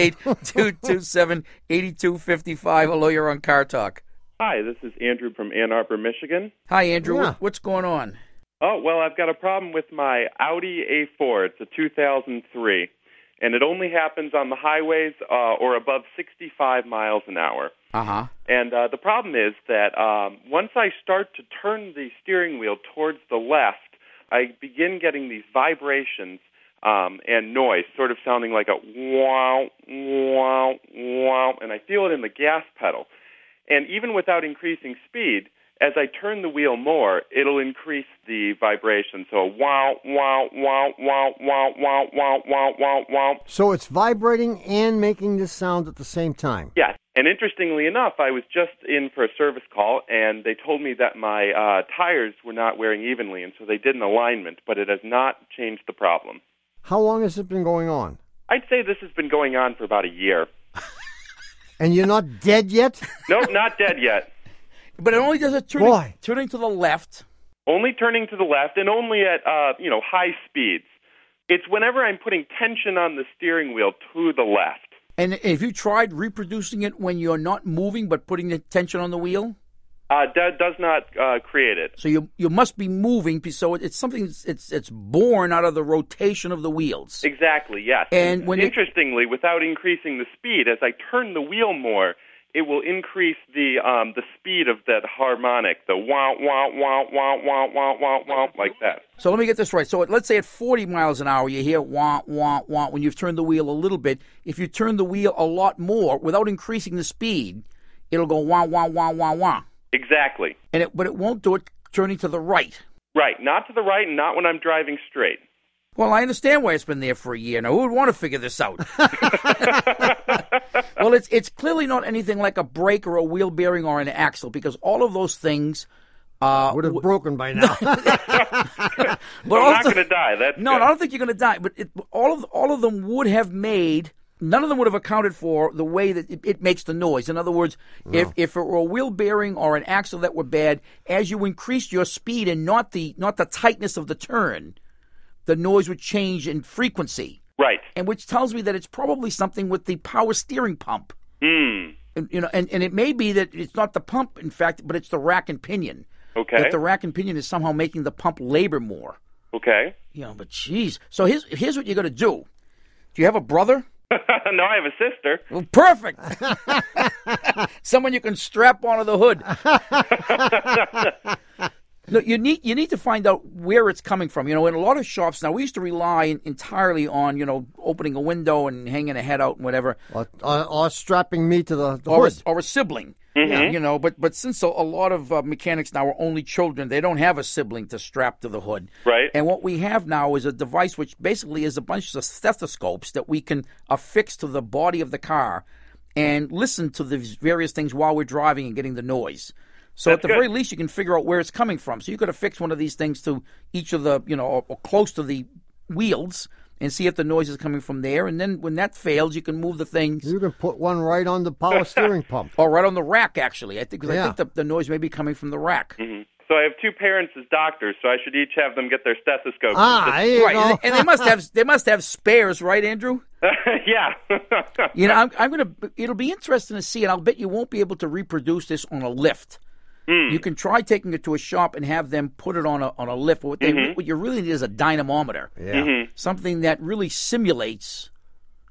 888-227-8255. Hello, you're on Car Talk. Hi, this is Andrew from Ann Arbor, Michigan. Hi, Andrew. Yeah. What's going on? Oh, well, I've got a problem with my Audi A4. It's a 2003, and it only happens on the highways or above 65 miles an hour. Uh-huh. And the problem is that once I start to turn the steering wheel towards the left, I begin getting these vibrations and noise, sort of sounding like a wow, wow, wow, and I feel it in the gas pedal. And even without increasing speed, as I turn the wheel more, it'll increase the vibration. So wow, wow, wow, wow, wow, wow, wow, wow, wow, wow. So it's vibrating and making this sound at the same time. Yes. And interestingly enough, I was just in for a service call, and they told me that my tires were not wearing evenly, and so they did an alignment, but it has not changed the problem. How long has it been going on? I'd say this has been going on for about a year. And you're not dead yet? Nope, not dead yet. But it only does it turning to the left. Only turning to the left, and only at high speeds. It's whenever I'm putting tension on the steering wheel to the left. And if you tried reproducing it when you're not moving but putting the tension on the wheel? That does not create it. So you must be moving, so it's something it's born out of the rotation of the wheels. Exactly, yes. And interestingly, without increasing the speed, as I turn the wheel more, it will increase the speed of that harmonic, the wah wah wah wah wah wah wah wah, like that. So let me get this right. So let's say at 40 miles an hour, you hear wah wah wah when you've turned the wheel a little bit. If you turn the wheel a lot more without increasing the speed, it'll go wah wah wah wah wah. Exactly. But it won't do it turning to the right. Right, not to the right, and not when I'm driving straight. Well, I understand why it's been there for a year now. Who would want to figure this out? Well, it's clearly not anything like a brake or a wheel bearing or an axle, because all of those things would have broken by now. But I'm not going to die. That's no, good. I don't think you're going to die. But all of them would have made. None of them would have accounted for the way that it makes the noise. In other words, if it were a wheel bearing or an axle that were bad, as you increased your speed and not the tightness of the turn, the noise would change in frequency. Right. And which tells me that it's probably something with the power steering pump. Mm. And it may be that it's not the pump, in fact, but it's the rack and pinion. Okay. That the rack and pinion is somehow making the pump labor more. Okay. But geez. So here's what you're going to do. Do you have a brother? No, I have a sister. Well, perfect. Someone you can strap onto the hood. Look, you need to find out where it's coming from. In a lot of shops now, we used to rely entirely on opening a window and hanging a head out and whatever, or strapping me to the hood, or a sibling. Mm-hmm. But since a lot of mechanics now are only children, they don't have a sibling to strap to the hood. Right. And what we have now is a device which basically is a bunch of stethoscopes that we can affix to the body of the car and listen to the various things while we're driving and getting the noise. So That's at the good. very least, you can figure out where it's coming from. So you could affix one of these things to each of the, or close to the wheels and see if the noise is coming from there. And then when that fails, you can move the things. You can put one right on the power steering pump. Or right on the rack, actually. I think the noise may be coming from the rack. Mm-hmm. So I have two parents as doctors, so I should each have them get their stethoscopes. There you go. And they must have spares, right, Andrew? Yeah. I'm gonna. It'll be interesting to see, and I'll bet you won't be able to reproduce this on a lift. You can try taking it to a shop and have them put it on a lift. What you really need is a dynamometer. Yeah. Something that really simulates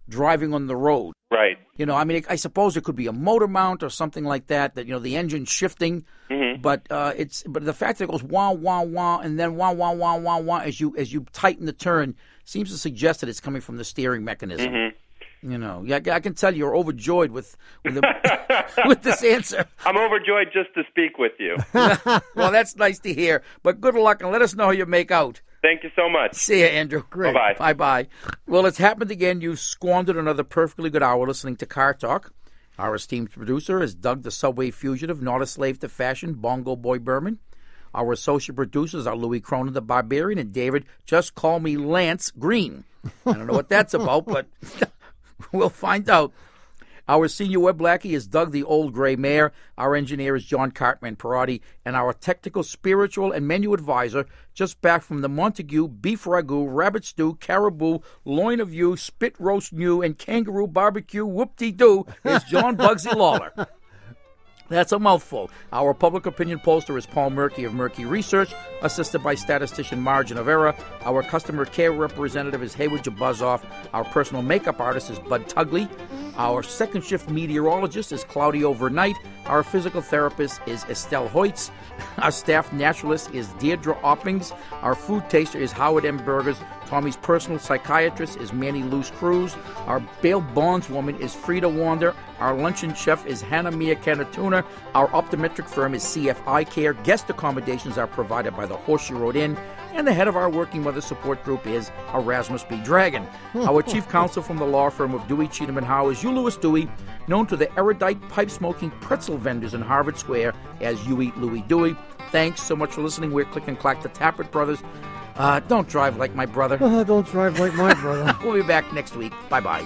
driving on the road. Right. You know, I mean, I suppose it could be a motor mount or something like that. That the engine's shifting, but but the fact that it goes wah wah wah and then wah wah wah wah wah as you tighten the turn seems to suggest that it's coming from the steering mechanism. You know, I can tell you're overjoyed with this answer. I'm overjoyed just to speak with you. Well, that's nice to hear. But good luck, and let us know how you make out. Thank you so much. See you, Andrew. Great. Bye-bye. Bye-bye. Well, it's happened again. You squandered another perfectly good hour listening to Car Talk. Our esteemed producer is Doug the Subway Fugitive, not a slave to fashion, Bongo Boy Berman. Our associate producers are Louis Cronin the Barbarian and David, just call me Lance Green. I don't know what that's about, but we'll find out. Our senior web lackey is Doug the Old Gray Mare. Our engineer is John Cartman Parati. And our technical, spiritual, and menu advisor, just back from the Montague, beef ragout, rabbit stew, caribou, loin of ewe, spit roast new, and kangaroo barbecue, whoop-de-doo, is John Bugsy Lawler. That's a mouthful. Our public opinion pollster is Paul Murky of Murky Research, assisted by statistician Margin of Error. Our customer care representative is Haywood Jabuzoff. Our personal makeup artist is Bud Tugley. Our second shift meteorologist is Claudio Vernight. Our physical therapist is Estelle Hoytz. Our staff naturalist is Deirdre Oppings. Our food taster is Howard M. Burgers. Tommy's personal psychiatrist is Manny Luce Cruz. Our bail bondswoman is Frida Wander. Our luncheon chef is Hannah Mia Canatuna. Our optometric firm is CF Eye Care. Guest accommodations are provided by the Horseshoe Road Inn. And the head of our Working Mother Support Group is Erasmus B. Dragon. Our chief counsel from the law firm of Dewey, Cheatham & Howe is Hugh Lewis Dewey, known to the erudite pipe-smoking pretzel vendors in Harvard Square as You Eat Louie Dewey. Thanks so much for listening. We're Click and Clack, the Tappert Brothers. Don't drive like my brother. Don't drive like my brother. We'll be back next week. Bye-bye.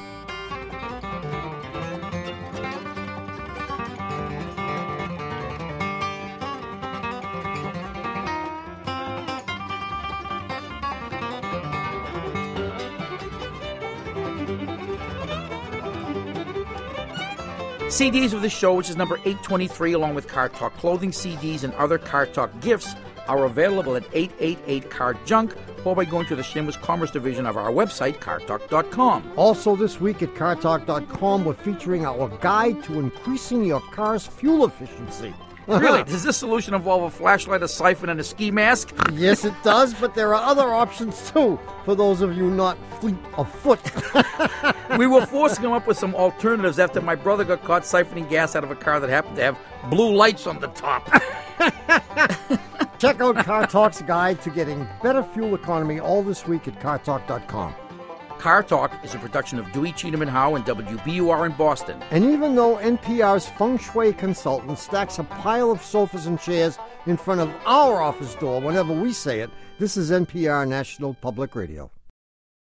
CDs of the show, which is number 823, along with Car Talk clothing, CDs, and other Car Talk gifts, are available at 888 Car Junk or by going to the Shameless Commerce division of our website, cartalk.com. Also this week at cartalk.com, we're featuring our guide to increasing your car's fuel efficiency. Really? Does this solution involve a flashlight, a siphon, and a ski mask? Yes, it does, but there are other options, too, for those of you not fleet of foot. We were forced to come up with some alternatives after my brother got caught siphoning gas out of a car that happened to have blue lights on the top. Check out Car Talk's guide to getting better fuel economy all this week at cartalk.com. Car Talk is a production of Dewey, Cheatham & Howe and WBUR in Boston. And even though NPR's feng shui consultant stacks a pile of sofas and chairs in front of our office door whenever we say it, this is NPR National Public Radio.